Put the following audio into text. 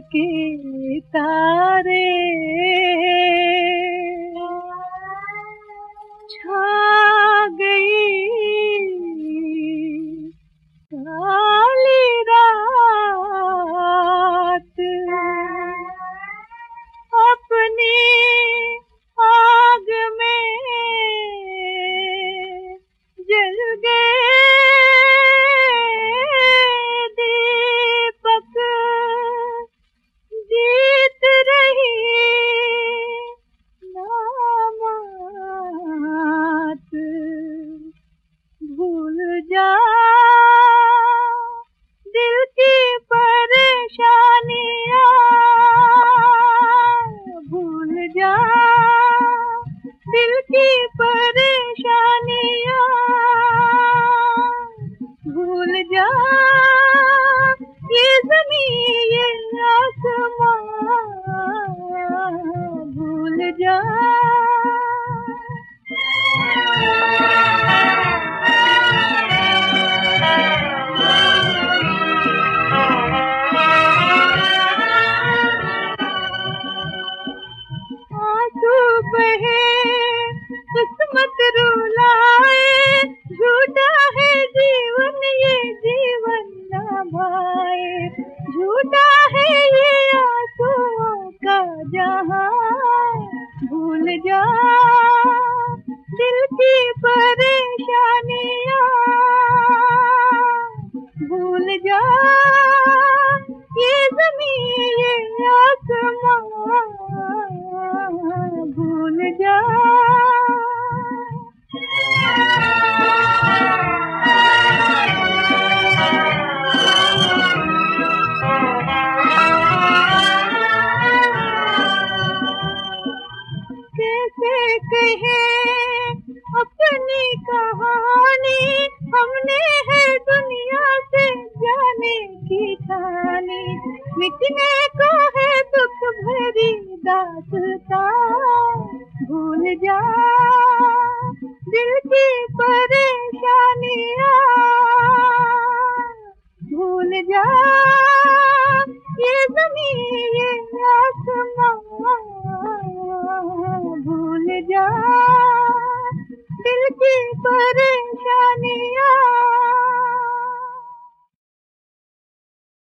के तारे छा गई काली रात अपनी आग में जल गए दीपक जीत रही नामात भूल जा दिल की परेशानियाँ भूल जा दिल की परेशानियाँ भूल जा ये ज़मीन ये आसमां भूल जा आंसू बहे किस्मत रुलाए झूठा है जीवन ये जीवन ना भाए